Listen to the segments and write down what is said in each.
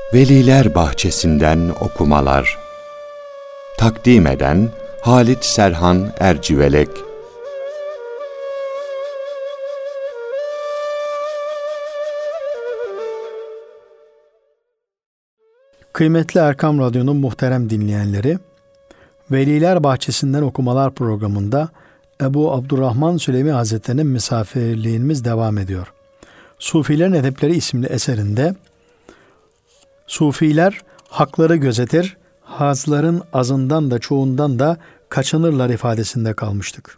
Veliler Bahçesinden okumalar. Takdim eden Halit Serhan Ercivelek. Kıymetli Erkam Radyo'nun muhterem dinleyenleri, Veliler Bahçesinden okumalar programında Ebu Abdurrahman Süleymi Hazretleri'nin misafirliğimiz devam ediyor. Sufilerin Edepleri isimli eserinde Sufiler hakları gözetir, hazların azından da çoğundan da kaçınırlar ifadesinde kalmıştık.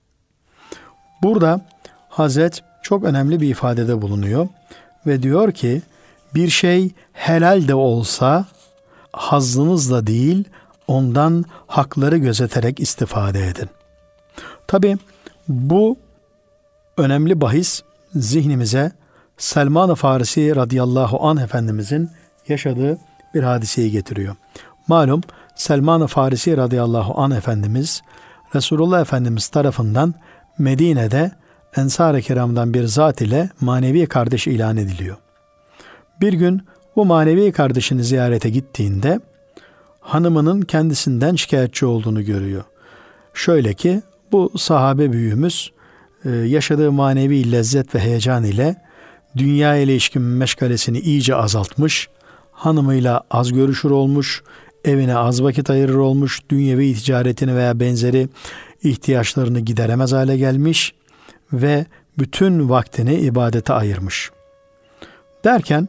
Burada Hazret çok önemli bir ifadede bulunuyor ve diyor ki, bir şey helal de olsa hazzınızla değil, ondan hakları gözeterek istifade edin. Tabi bu önemli bahis zihnimize Selman-ı Farisi radıyallahu anh Efendimizin yaşadığı bir hadiseyi getiriyor. Malum Selman-ı Farisi radıyallahu anh Efendimiz Resulullah Efendimiz tarafından Medine'de Ensar-ı Kiram'dan bir zat ile manevi kardeş ilan ediliyor. Bir gün bu manevi kardeşini ziyarete gittiğinde hanımının kendisinden şikayetçi olduğunu görüyor. Şöyle ki bu sahabe büyüğümüz yaşadığı manevi lezzet ve heyecan ile dünya ile ilişkin meşgalesini iyice azaltmış, hanımıyla az görüşür olmuş, evine az vakit ayırır olmuş, dünyevi ticaretini veya benzeri ihtiyaçlarını gideremez hale gelmiş ve bütün vaktini ibadete ayırmış. Derken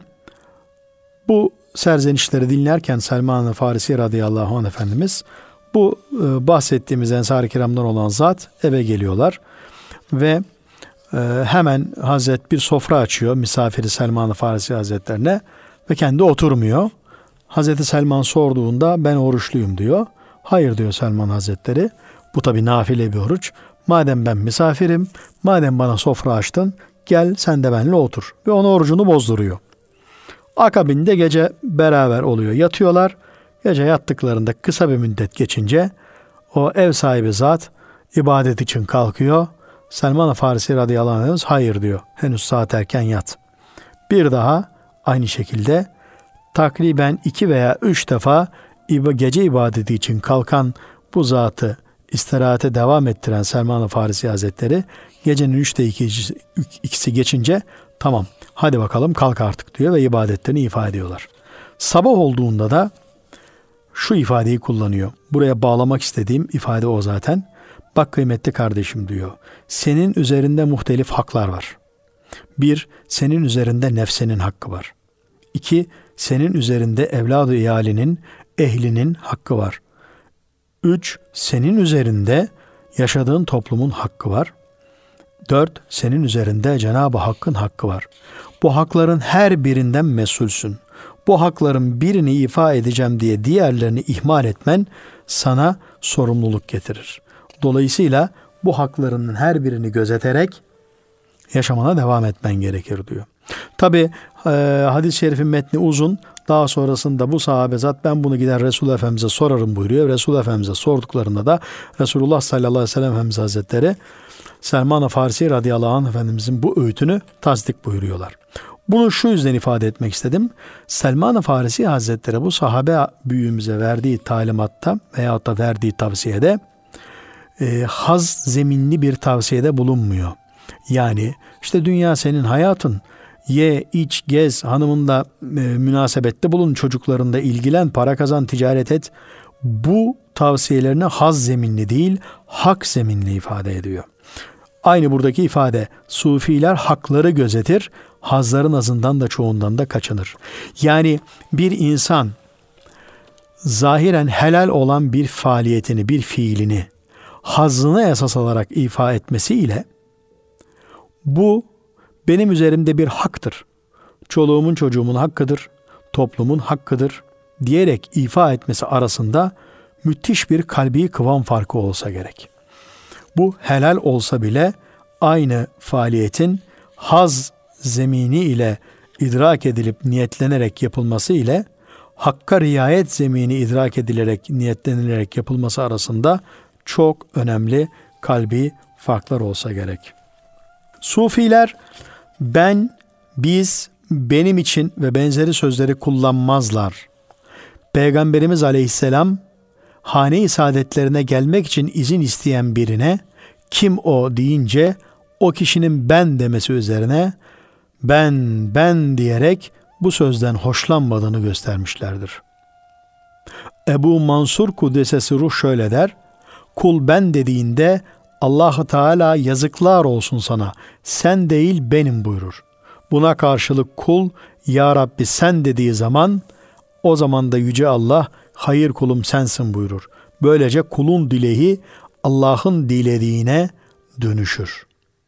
bu serzenişleri dinlerken Selman-ı Farisi radıyallahu anh Efendimiz bu bahsettiğimiz Ensar-ı Kiram'dan olan zat eve geliyorlar ve hemen Hazret bir sofra açıyor misafiri Selman-ı Farisi Hazretlerine ve kendi oturmuyor. Hazreti Selman sorduğunda ben oruçluyum diyor. Hayır diyor Selman Hazretleri. Bu tabi nafile bir oruç. Madem ben misafirim, madem bana sofra açtın, gel sen de benimle otur. Ve ona orucunu bozduruyor. Akabinde gece beraber oluyor. Yatıyorlar. Gece yattıklarında kısa bir müddet geçince o ev sahibi zat ibadet için kalkıyor. Selman-ı Farisi radıyallahu anh hayır diyor. Henüz saat erken yat. Bir daha aynı şekilde takriben 2 veya 3 defa gece ibadeti için kalkan bu zatı istirahate devam ettiren Selman-ı Farisi Hazretleri gecenin 3'te 2'si geçince tamam hadi bakalım kalk artık diyor ve ibadetlerini ifade ediyorlar. Sabah olduğunda da şu ifadeyi kullanıyor. Buraya bağlamak istediğim ifade o zaten. Bak kıymetli kardeşim diyor. Senin üzerinde muhtelif haklar var. 1. Senin üzerinde nefsenin hakkı var. 2. Senin üzerinde evladı iyalinin, ehlinin hakkı var. 3. Senin üzerinde yaşadığın toplumun hakkı var. 4. Senin üzerinde Cenab-ı Hakk'ın hakkı var. Bu hakların her birinden mesulsün. Bu hakların birini ifa edeceğim diye diğerlerini ihmal etmen sana sorumluluk getirir. Dolayısıyla bu haklarının her birini gözeterek yaşamana devam etmen gerekir diyor. Tabi hadis-i şerifin metni uzun. Daha sonrasında bu sahabe zat ben bunu gider Resulullah Efendimiz'e sorarım buyuruyor. Resulullah Efendimiz'e sorduklarında da Resulullah sallallahu aleyhi ve sellem Efendimiz Hazretleri Selman-ı Farisi radıyallahu anh Efendimiz'in bu öğütünü tasdik buyuruyorlar. Bunu şu yüzden ifade etmek istedim. Selman-ı Farisi Hazretleri bu sahabe büyüğümüze verdiği talimatta veyahut da verdiği tavsiyede haz zeminli bir tavsiyede bulunmuyor. Yani işte dünya senin hayatın, ye, iç, gez, hanımınla münasebette bulun, çocuklarında ilgilen, para kazan, ticaret et. Bu tavsiyelerini haz zeminli değil, hak zeminli ifade ediyor. Aynı buradaki ifade, sufiler hakları gözetir, hazların azından da çoğundan da kaçınır. Yani bir insan zahiren helal olan bir faaliyetini, bir fiilini hazzına esas alarak ifa etmesiyle bu benim üzerimde bir haktır, çoluğumun çocuğumun hakkıdır, toplumun hakkıdır diyerek ifa etmesi arasında müthiş bir kalbi kıvam farkı olsa gerek. Bu helal olsa bile aynı faaliyetin haz zemini ile idrak edilip niyetlenerek yapılması ile hakka riayet zemini idrak edilerek niyetlenilerek yapılması arasında çok önemli kalbi farklar olsa gerek. Sufiler ben, biz, benim için ve benzeri sözleri kullanmazlar. Peygamberimiz Aleyhisselam hane-i saadetlerine gelmek için izin isteyen birine kim o deyince o kişinin ben demesi üzerine ben diyerek bu sözden hoşlanmadığını göstermişlerdir. Ebu Mansur Kuddesesi Ruh şöyle der: kul ben dediğinde Allah-u Teala yazıklar olsun sana, sen değil benim buyurur. Buna karşılık kul ya Rabbi sen dediği zaman o zaman da Yüce Allah hayır kulum sensin buyurur. Böylece kulun dileği Allah'ın dilediğine dönüşür.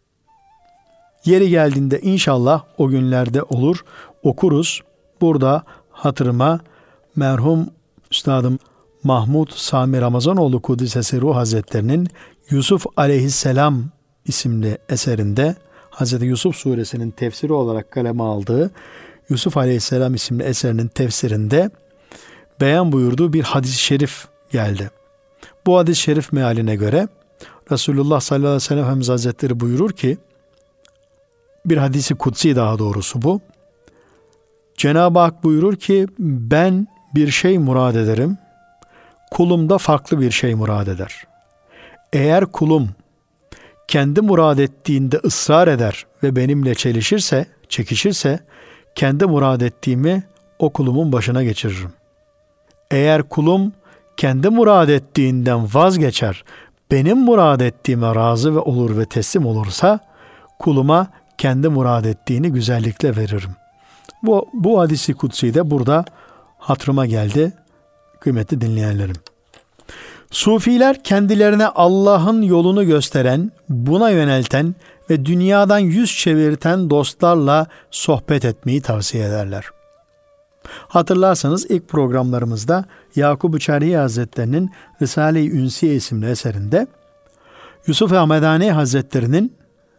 Yeri geldiğinde inşallah o günlerde olur, okuruz. Burada hatırıma merhum Üstadım Mahmud Sami Ramazanoğlu Kuddisesi Ruh Hazretlerinin Yusuf Aleyhisselam isimli eserinde Hazreti Yusuf Suresinin tefsiri olarak kaleme aldığı Yusuf Aleyhisselam isimli eserinin tefsirinde beyan buyurduğu bir hadis-i şerif geldi. Bu hadis-i şerif mealine göre Resulullah sallallahu aleyhi ve sellem Efendimiz Hazretleri buyurur ki, bir hadisi kutsi daha doğrusu bu. Cenab-ı Hak buyurur ki ben bir şey murad ederim, kulum da farklı bir şey murad eder. Eğer kulum kendi murad ettiğinde ısrar eder ve benimle çekişirse kendi murad ettiğimi o kulumun başına geçiririm. Eğer kulum kendi murad ettiğinden vazgeçer, benim murad ettiğime razı ve olur ve teslim olursa kuluma kendi murad ettiğini güzellikle veririm. Bu hadisi kutsi de burada hatırıma geldi kıymetli dinleyenlerim. Sufiler kendilerine Allah'ın yolunu gösteren, buna yönelten ve dünyadan yüz çevirten dostlarla sohbet etmeyi tavsiye ederler. Hatırlarsanız ilk programlarımızda Yakup-u Çerhi Hazretleri'nin Risale-i Ünsiye isimli eserinde Yusuf Ahmedani Hazretleri'nin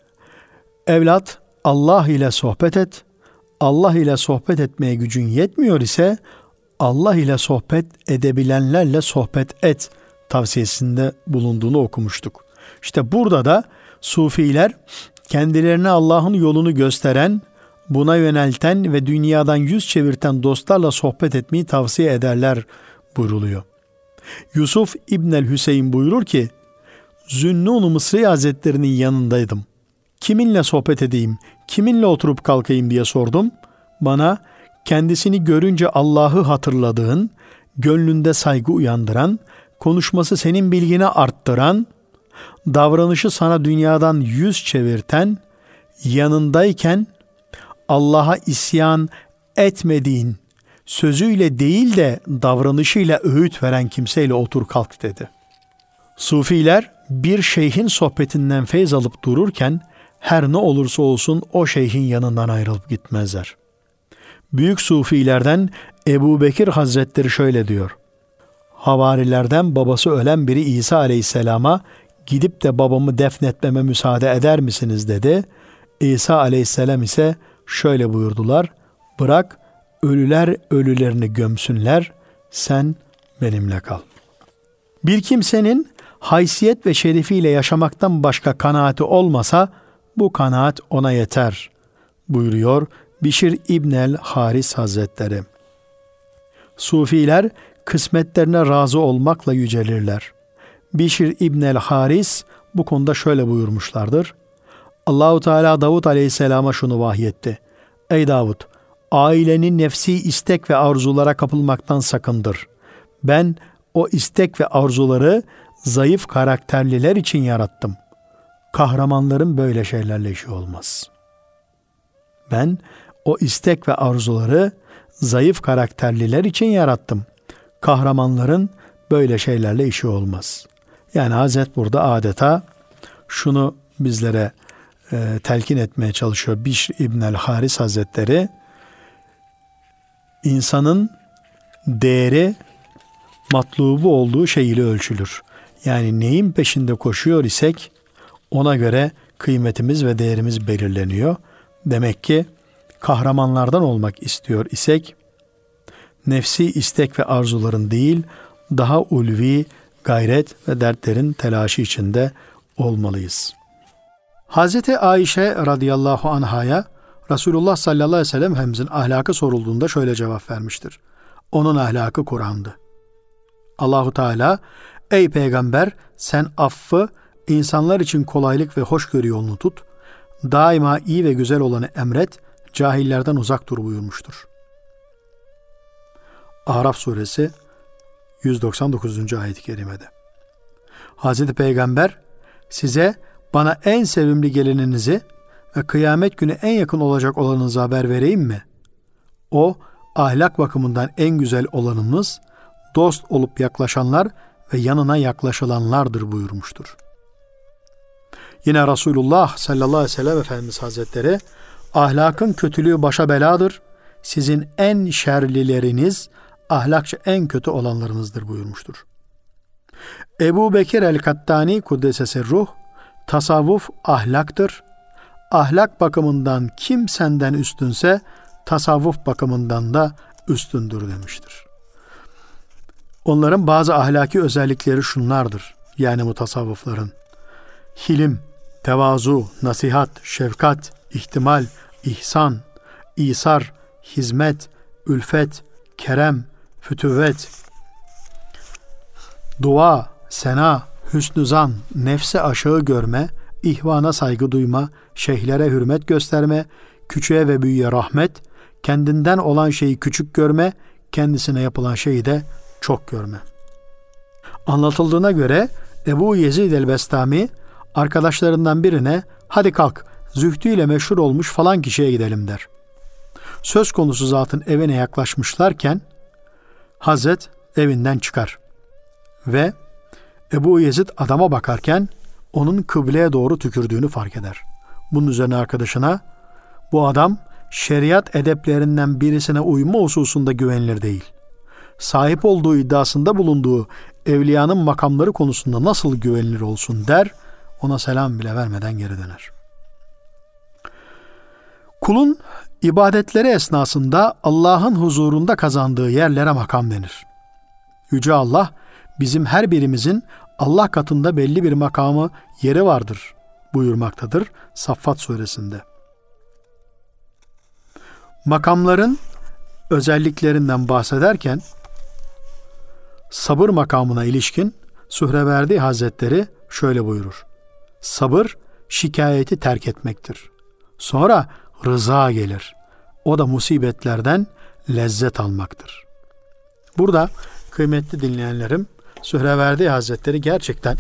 evlat Allah ile sohbet et, Allah ile sohbet etmeye gücün yetmiyor ise Allah ile sohbet edebilenlerle sohbet et tavsiyesinde bulunduğunu okumuştuk. İşte burada da Sufiler kendilerine Allah'ın yolunu gösteren, buna yönelten ve dünyadan yüz çevirten dostlarla sohbet etmeyi tavsiye ederler buyruluyor. Yusuf İbnel Hüseyin buyurur ki, Zünnun-u Mısri Hazretleri'nin yanındaydım. Kiminle sohbet edeyim, kiminle oturup kalkayım diye sordum. Bana kendisini görünce Allah'ı hatırladığın, gönlünde saygı uyandıran, konuşması senin bilgini arttıran, davranışı sana dünyadan yüz çevirten, yanındayken Allah'a isyan etmediğin, sözüyle değil de davranışıyla öğüt veren kimseyle otur kalk dedi. Sufiler bir şeyhin sohbetinden feyz alıp dururken her ne olursa olsun o şeyhin yanından ayrılıp gitmezler. Büyük sufilerden Ebu Bekir Hazretleri şöyle diyor. Havarilerden babası ölen biri İsa Aleyhisselam'a gidip de babamı defnetmeme müsaade eder misiniz dedi. İsa Aleyhisselam ise şöyle buyurdular. Bırak ölüler ölülerini gömsünler, sen benimle kal. Bir kimsenin haysiyet ve şerefiyle yaşamaktan başka kanaati olmasa bu kanaat ona yeter buyuruyor Bişir İbnel Haris Hazretleri. Sufiler kısmetlerine razı olmakla yücelirler. Bişir İbnel Haris bu konuda şöyle buyurmuşlardır. Allahu Teala Davud Aleyhisselam'a şunu vahyetti. Ey Davud, ailenin nefsi istek ve arzulara kapılmaktan sakındır. Ben o istek ve arzuları zayıf karakterliler için yarattım. Kahramanların böyle şeylerle işi olmaz. Ben o istek ve arzuları zayıf karakterliler için yarattım. Kahramanların böyle şeylerle işi olmaz. Yani Hazret burada adeta şunu bizlere telkin etmeye çalışıyor. Bişr İbnel Haris Hazretleri, insanın değeri matlubu olduğu şey ile ölçülür. Yani neyin peşinde koşuyor isek ona göre kıymetimiz ve değerimiz belirleniyor. Demek ki kahramanlardan olmak istiyor isek nefsi istek ve arzuların değil daha ulvi gayret ve dertlerin telaşı içinde olmalıyız. Hazreti Ayşe radıyallahu anhaya Resulullah sallallahu aleyhi ve sellem Efendimizin ahlakı sorulduğunda şöyle cevap vermiştir. Onun ahlakı Kur'an'dı. Allahu Teala, ey peygamber sen affı, insanlar için kolaylık ve hoşgörü yolunu tut, daima iyi ve güzel olanı emret, cahillerden uzak dur buyurmuştur. Araf suresi 199. ayet-i kerimede. Hazreti Peygamber size bana en sevimli gelininizi ve kıyamet günü en yakın olacak olanınızı haber vereyim mi? O ahlak bakımından en güzel olanınız, dost olup yaklaşanlar ve yanına yaklaşılanlardır buyurmuştur. Yine Resulullah sallallahu aleyhi ve sellem Efendimiz Hazretleri, ahlakın kötülüğü başa beladır, sizin en şerlileriniz ahlakça en kötü olanlarınızdır buyurmuştur. Ebu Bekir el-Kattani Kuddesese Ruh, tasavvuf ahlaktır, ahlak bakımından kim senden üstünse tasavvuf bakımından da üstündür demiştir. Onların bazı ahlaki özellikleri şunlardır. Yani mutasavvıfların: hilim, tevazu, nasihat, şefkat, ihtimal, ihsan, İsar, hizmet, ülfet, kerem, fütüvvet, dua, sena, hüsnü zan, nefse aşağı görme, ihvana saygı duyma, şeyhlere hürmet gösterme, küçüğe ve büyüğe rahmet, kendinden olan şeyi küçük görme, kendisine yapılan şeyi de çok görme. Anlatıldığına göre Ebu Yezid el-Bestami arkadaşlarından birine hadi kalk zühdüyle meşhur olmuş falan kişiye gidelim der. Söz konusu zatın evine yaklaşmışlarken Hazret evinden çıkar ve Ebu Yezid adama bakarken onun kıbleye doğru tükürdüğünü fark eder. Bunun üzerine arkadaşına bu adam şeriat edeplerinden birisine uyma hususunda güvenilir değil. Sahip olduğu iddiasında bulunduğu evliyanın makamları konusunda nasıl güvenilir olsun der, ona selam bile vermeden geri döner. Kulun ibadetleri esnasında Allah'ın huzurunda kazandığı yerlere makam denir. Yüce Allah bizim her birimizin Allah katında belli bir makamı, yeri vardır buyurmaktadır Saffat suresinde. Makamların özelliklerinden bahsederken sabır makamına ilişkin Sühreverdi Hazretleri şöyle buyurur. Sabır şikayeti terk etmektir. Sonra rıza gelir. O da musibetlerden lezzet almaktır. Burada kıymetli dinleyenlerim, Sühreverdi Hazretleri gerçekten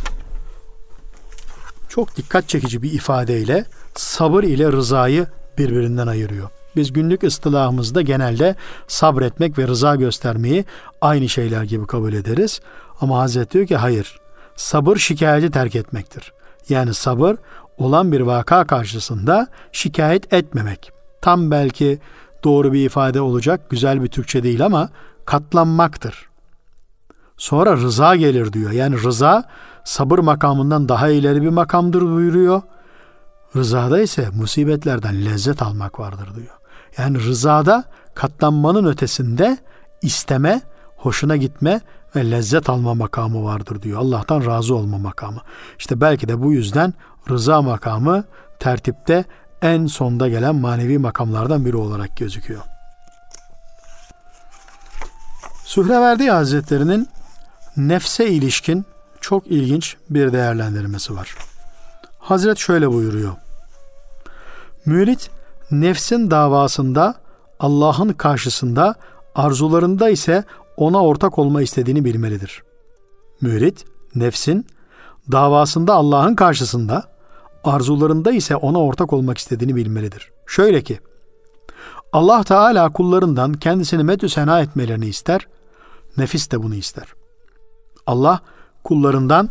çok dikkat çekici bir ifadeyle sabır ile rızayı birbirinden ayırıyor. Biz günlük ıstılahımızda genelde sabretmek ve rıza göstermeyi aynı şeyler gibi kabul ederiz. Ama Hazreti diyor ki hayır, sabır şikayeti terk etmektir. Yani sabır olan bir vaka karşısında şikayet etmemek. Tam belki doğru bir ifade olacak, güzel bir Türkçe değil ama katlanmaktır. Sonra rıza gelir diyor. Yani rıza sabır makamından daha ileri bir makamdır buyuruyor. Rızada ise musibetlerden lezzet almak vardır diyor. Yani rızada katlanmanın ötesinde isteme, hoşuna gitme ve lezzet alma makamı vardır diyor. Allah'tan razı olma makamı. İşte belki de bu yüzden rıza makamı tertipte en sonda gelen manevi makamlardan biri olarak gözüküyor. Sühreverdi Hazretleri'nin nefse ilişkin çok ilginç bir değerlendirmesi var. Hazret şöyle buyuruyor. Mürit nefsin davasında Allah'ın karşısında, arzularında ise ona ortak olma istediğini bilmelidir. Mürit nefsin davasında Allah'ın karşısında, arzularında ise ona ortak olmak istediğini bilmelidir. Şöyle ki Allah Teala kullarından kendisini medhü sena etmelerini ister, nefis de bunu ister. Allah kullarından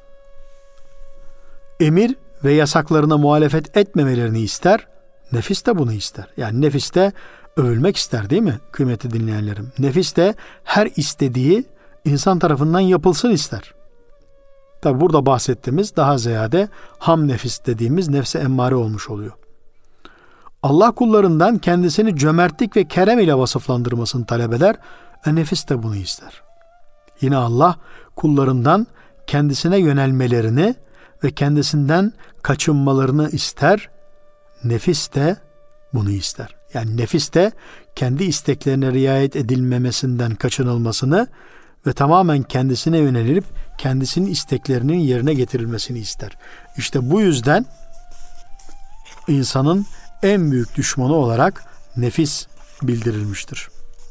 emir ve yasaklarına muhalefet etmemelerini ister, nefis de bunu ister. Yani nefis de övülmek ister değil mi kıymetli dinleyenlerim? Nefis de her istediği insan tarafından yapılsın ister. Tabi burada bahsettiğimiz daha ziyade ham nefis dediğimiz nefse emmare olmuş oluyor. Allah kullarından kendisini cömertlik ve kerem ile vasıflandırmasını talep eder, nefis de bunu ister. Yine Allah kullarından kendisine yönelmelerini ve kendisinden kaçınmalarını ister, nefis de bunu ister. Yani nefis de kendi isteklerine riayet edilmemesinden kaçınılmasını ve tamamen kendisine yönelip kendisinin isteklerinin yerine getirilmesini ister. İşte bu yüzden insanın en büyük düşmanı olarak nefis bildirilmiştir.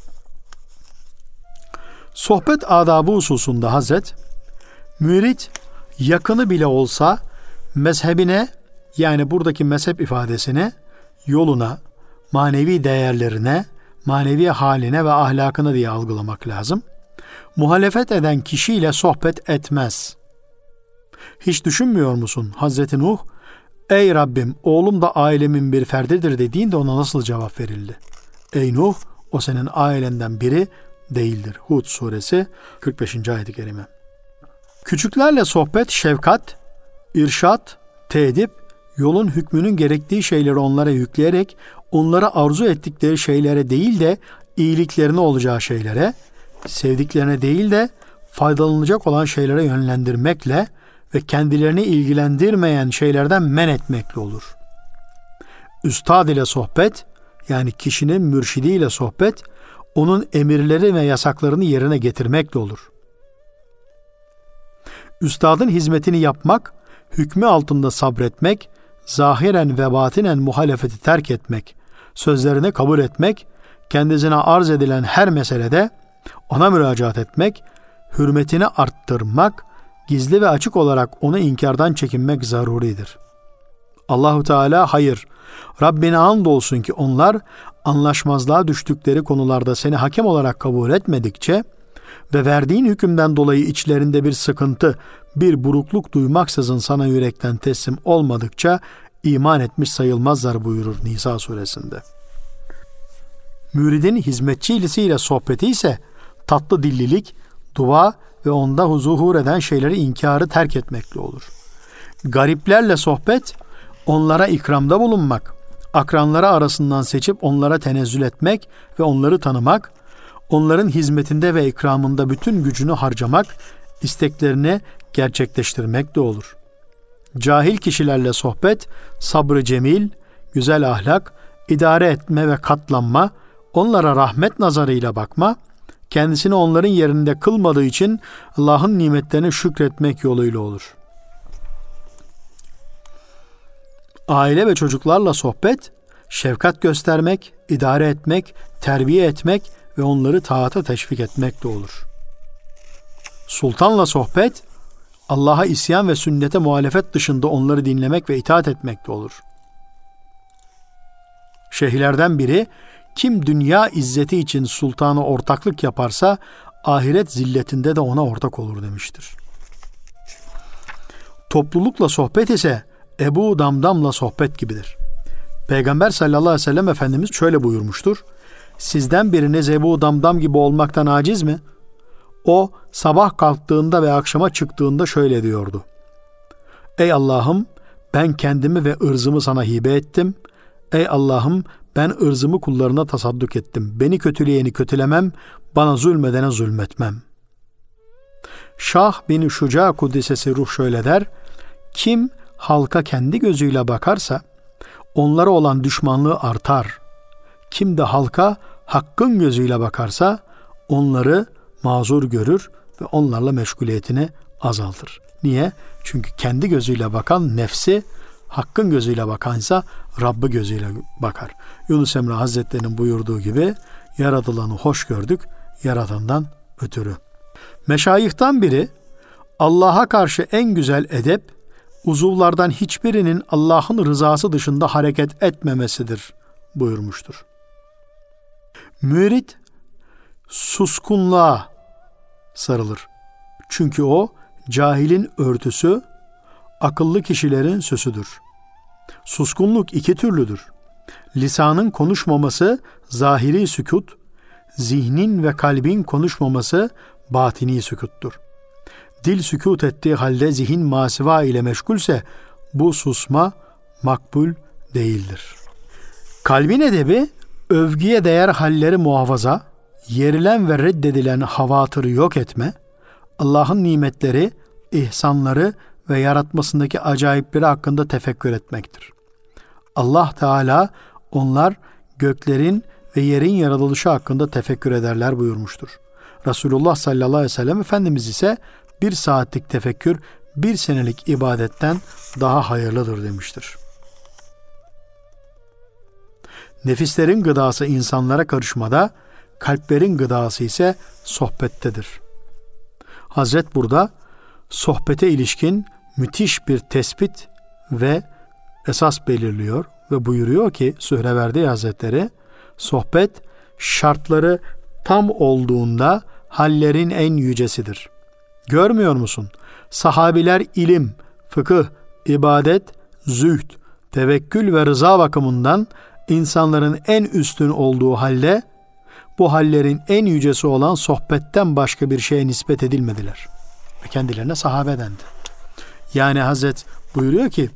Sohbet adabı hususunda Hazret, mürit yakını bile olsa mezhebine, yani buradaki mezhep ifadesine, yoluna, manevi değerlerine, manevi haline ve ahlakına diye algılamak lazım. Muhalefet eden kişiyle sohbet etmez. Hiç düşünmüyor musun Hazreti Nuh, ey Rabbim oğlum da ailemin bir ferdidir dediğinde ona nasıl cevap verildi? Ey Nuh, o senin ailenden biri değildir. Hud suresi 45. ayet-i kerime. Küçüklerle sohbet, şefkat, irşat, teedip, yolun hükmünün gerektiği şeyleri onlara yükleyerek, onlara arzu ettikleri şeylere değil de iyiliklerine olacağı şeylere, sevdiklerine değil de faydalanacak olan şeylere yönlendirmekle ve kendilerini ilgilendirmeyen şeylerden men etmekle olur. Üstad ile sohbet, yani kişinin mürşidiyle sohbet, onun emirleri ve yasaklarını yerine getirmekle olur. Üstadın hizmetini yapmak, hükmü altında sabretmek, zahiren ve batinen muhalefeti terk etmek, sözlerini kabul etmek, kendisine arz edilen her meselede ona müracaat etmek, hürmetini arttırmak, gizli ve açık olarak onu inkardan çekinmek zaruridir. Allahu Teala hayır, Rabbine andolsun ki onlar anlaşmazlığa düştükleri konularda seni hakem olarak kabul etmedikçe ve verdiğin hükümden dolayı içlerinde bir sıkıntı, bir burukluk duymaksızın sana yürekten teslim olmadıkça iman etmiş sayılmazlar buyurur Nisa suresinde. Müridin hizmetçi ilisiyle sohbeti ise tatlı dillilik, dua ve onda zuhur eden şeyleri inkarı terk etmekle olur. Gariplerle sohbet, onlara ikramda bulunmak, akranları arasından seçip onlara tenezzül etmek ve onları tanımak, onların hizmetinde ve ikramında bütün gücünü harcamak, isteklerini gerçekleştirmek de olur. Cahil kişilerle sohbet, sabrı cemil, güzel ahlak, idare etme ve katlanma, onlara rahmet nazarıyla bakma, kendisini onların yerinde kılmadığı için Allah'ın nimetlerine şükretmek yoluyla olur. Aile ve çocuklarla sohbet, şefkat göstermek, idare etmek, terbiye etmek ve onları taata teşvik etmek de olur. Sultanla sohbet, Allah'a isyan ve sünnete muhalefet dışında onları dinlemek ve itaat etmek de olur. Şeyhlerden biri, kim dünya izzeti için sultana ortaklık yaparsa, ahiret zilletinde de ona ortak olur demiştir. Toplulukla sohbet ise, Ebu Damdam'la sohbet gibidir. Peygamber sallallahu aleyhi ve sellem Efendimiz şöyle buyurmuştur. Sizden biriniz Ebu Damdam gibi olmaktan aciz mi? O sabah kalktığında ve akşama çıktığında şöyle diyordu. Ey Allah'ım, ben kendimi ve ırzımı sana hibe ettim. Ey Allah'ım, ben ırzımı kullarına tasadduk ettim. Beni kötüleyeni kötülemem, bana zulmedene zulmetmem. Şah bin Şuca Kuddisesi Ruh şöyle der. Kim halka kendi gözüyle bakarsa, onlara olan düşmanlığı artar. Kim de halka hakkın gözüyle bakarsa, onları mazur görür ve onlarla meşguliyetini azaltır. Niye? Çünkü kendi gözüyle bakan nefsi, hakkın gözüyle bakansa Rabb'i gözüyle bakar. Yunus Emre Hazretleri'nin buyurduğu gibi, yaratılanı hoş gördük, yaratandan ötürü. Meşayihtan biri, Allah'a karşı en güzel edep, uzuvlardan hiçbirinin Allah'ın rızası dışında hareket etmemesidir buyurmuştur. Mürit, suskunluğa sarılır. Çünkü o, cahilin örtüsü, akıllı kişilerin süsüdür. Suskunluk iki türlüdür. Lisanın konuşmaması zahiri sükut, zihnin ve kalbin konuşmaması batini sükuttur. Dil sükut ettiği halde zihin masiva ile meşgulse bu susma makbul değildir. Kalbin edebi övgüye değer halleri muhafaza, yerilen ve reddedilen havatırı yok etme, Allah'ın nimetleri, ihsanları ve yaratmasındaki acayipleri hakkında tefekkür etmektir. Allah Teala Onlar göklerin ve yerin yaratılışı hakkında tefekkür ederler buyurmuştur. Resulullah sallallahu aleyhi ve sellem Efendimiz ise 1 saatlik tefekkür 1 senelik ibadetten daha hayırlıdır demiştir. Nefislerin gıdası insanlara karışmada, kalplerin gıdası ise sohbettedir. Hazret burada sohbete ilişkin müthiş bir tespit ve esas belirliyor ve buyuruyor ki Sühreverdi Hazretleri, sohbet şartları tam olduğunda hallerin en yücesidir. Görmüyor musun? Sahabiler ilim, fıkıh, ibadet, zühd, tevekkül ve rıza bakımından insanların en üstün olduğu halde bu hallerin en yücesi olan sohbetten başka bir şeye nispet edilmediler. Ve kendilerine sahabe dendi. Yani Hazret buyuruyor ki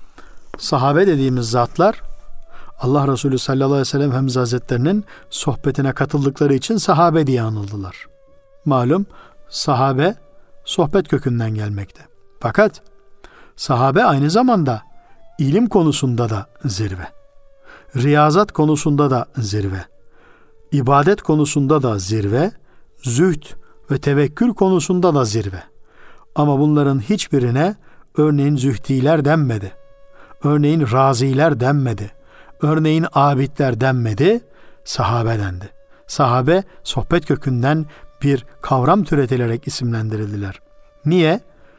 sahabe dediğimiz zatlar Allah Resulü sallallahu aleyhi ve sellem Efendimiz Hazretlerinin sohbetine katıldıkları için sahabe diye anıldılar. Malum sahabe sohbet kökünden gelmekte. Fakat sahabe aynı zamanda ilim konusunda da zirve, riyazat konusunda da zirve, ibadet konusunda da zirve, zühd ve tevekkül konusunda da zirve. Ama bunların hiçbirine örneğin zühdiler denmedi. Örneğin raziler denmedi. Örneğin abidler denmedi. Sahabe dendi. Sahabe sohbet kökünden bir kavram türetilerek isimlendirildiler. Niye?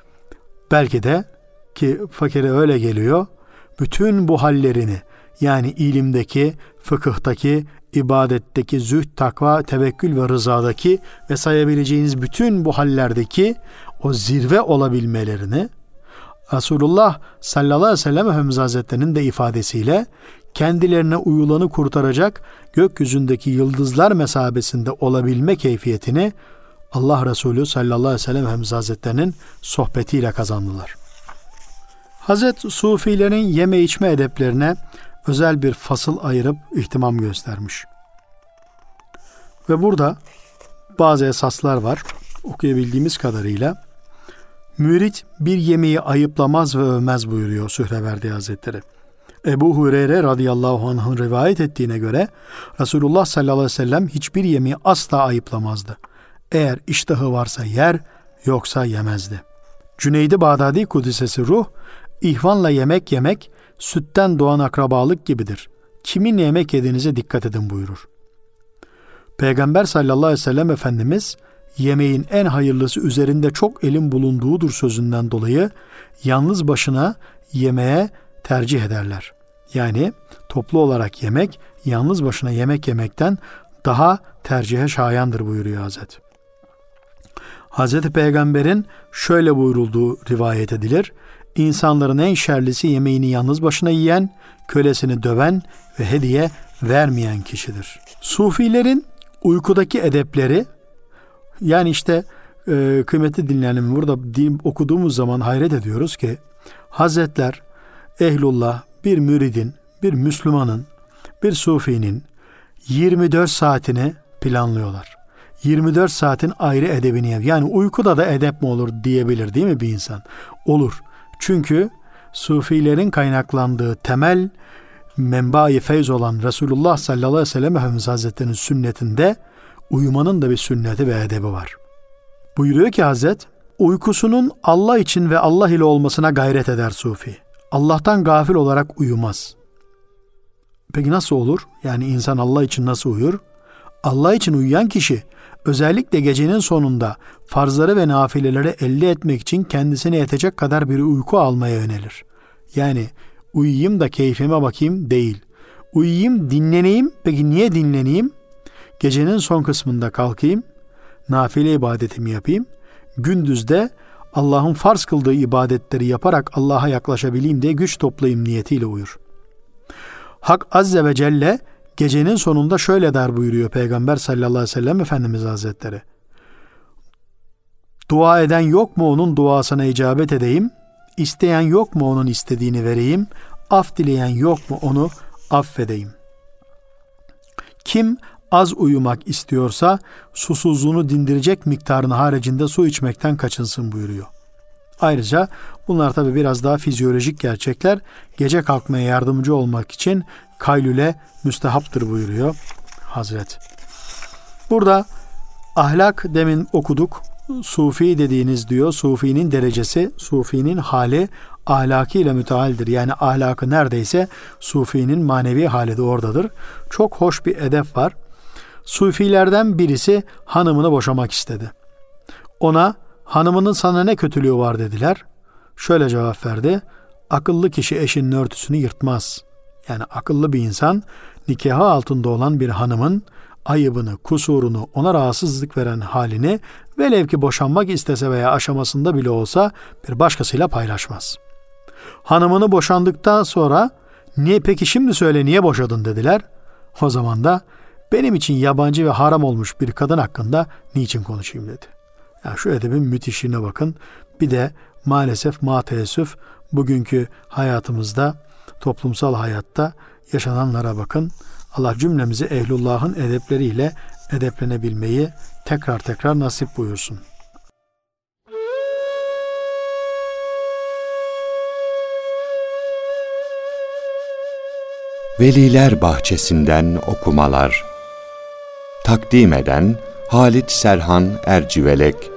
Belki de ki fakire öyle geliyor. Bütün bu hallerini yani ilimdeki, fıkıhtaki, ibadetteki, zühd, takva, tevekkül ve rızadaki ve sayabileceğiniz bütün bu hallerdeki o zirve olabilmelerini Resulullah sallallahu aleyhi ve sellem Efendimiz Hazretleri'nin de ifadesiyle kendilerine uyulanı kurtaracak gökyüzündeki yıldızlar mesabesinde olabilme keyfiyetini Allah Resulü sallallahu aleyhi ve sellem Efendimiz Hazretleri'nin sohbetiyle kazandılar. Hazret Sufilerin yeme içme edeplerine özel bir fasıl ayırıp ihtimam göstermiş. Ve burada bazı esaslar var. Okuyabildiğimiz kadarıyla mürit bir yemeği ayıplamaz ve övmez buyuruyor Sühreverdi Hazretleri. Ebu Hureyre radıyallahu anh'ın rivayet ettiğine göre Resulullah sallallahu aleyhi ve sellem hiçbir yemeği asla ayıplamazdı. Eğer iştahı varsa yer, yoksa yemezdi. Cüneyd-i Bağdadi Kudüs'esi ruh, ihvanla yemek yemek, sütten doğan akrabalık gibidir. Kimin yemek yediğinize dikkat edin buyurur. Peygamber sallallahu aleyhi ve sellem Efendimiz, yemeğin en hayırlısı üzerinde çok elin bulunduğudur sözünden dolayı yalnız başına yemeğe tercih ederler. Yani toplu olarak yemek, yalnız başına yemek yemekten daha tercihe şayandır buyuruyor Hazret. Hazreti Peygamber'in şöyle buyurulduğu rivayet edilir. İnsanların en şerlisi yemeğini yalnız başına yiyen, kölesini döven ve hediye vermeyen kişidir. Sufilerin uykudaki edepleri, yani işte kıymetli dinleyenim, burada okuduğumuz zaman hayret ediyoruz ki Hazretler ehlullah bir müridin, bir Müslümanın, bir sufinin 24 saatini planlıyorlar. 24 saatin ayrı edebini yapıyor. Yani uykuda da edep mi olur diyebilir değil mi bir insan? Olur. Çünkü sufilerin kaynaklandığı temel menba-i feyz olan Resulullah sallallahu aleyhi ve sellem Efendimiz Hazretleri'nin sünnetinde uyumanın da bir sünneti ve edebi var. Buyuruyor ki Hazret, uykusunun Allah için ve Allah ile olmasına gayret eder sufi. Allah'tan gafil olarak uyumaz. Peki nasıl olur? Yani insan Allah için nasıl uyur? Allah için uyuyan kişi özellikle gecenin sonunda farzları ve nafileleri elde etmek için kendisine yetecek kadar bir uyku almaya yönelir. Yani uyuyayım da keyfime bakayım değil. Uyuyayım, dinleneyim. Peki niye dinleneyim? Gecenin son kısmında kalkayım, nafile ibadetimi yapayım. Gündüzde Allah'ın farz kıldığı ibadetleri yaparak Allah'a yaklaşabileyim diye güç toplayayım niyetiyle uyur. Hak Azze ve Celle gecenin sonunda şöyle der buyuruyor Peygamber sallallahu aleyhi ve sellem Efendimiz Hazretleri. Dua eden yok mu onun duasına icabet edeyim? İsteyen yok mu onun istediğini vereyim? Af dileyen yok mu onu affedeyim? Kim az uyumak istiyorsa susuzluğunu dindirecek miktarın haricinde su içmekten kaçınsın buyuruyor. Ayrıca bunlar tabi biraz daha fizyolojik gerçekler. Gece kalkmaya yardımcı olmak için kaylule müstehaptır buyuruyor Hazret. Burada ahlak demin okuduk. Sufi dediğiniz diyor. Sufinin derecesi, sufinin hali ahlakıyla mütealdir. Yani ahlakı neredeyse sufinin manevi hali de oradadır. Çok hoş bir edep var. Sufilerden birisi hanımını boşamak istedi. Ona hanımının sana ne kötülüğü var dediler. Şöyle cevap verdi. Akıllı kişi eşinin örtüsünü yırtmaz. Yani akıllı bir insan nikahı altında olan bir hanımın ayıbını, kusurunu, ona rahatsızlık veren halini velev ki boşanmak istese veya aşamasında bile olsa bir başkasıyla paylaşmaz. Hanımını boşandıktan sonra peki şimdi söyle niye boşadın dediler. O zaman da benim için yabancı ve haram olmuş bir kadın hakkında niçin konuşayım dedi. Ya şu edebin müthişliğine bakın. Bir de maalesef teessüf bugünkü hayatımızda, toplumsal hayatta yaşananlara bakın. Allah cümlemizi ehlullah'ın edepleriyle edeplenebilmeyi tekrar nasip buyursun. Veliler Bahçesinden okumalar. Takdim eden Halit Serhan Ercivelek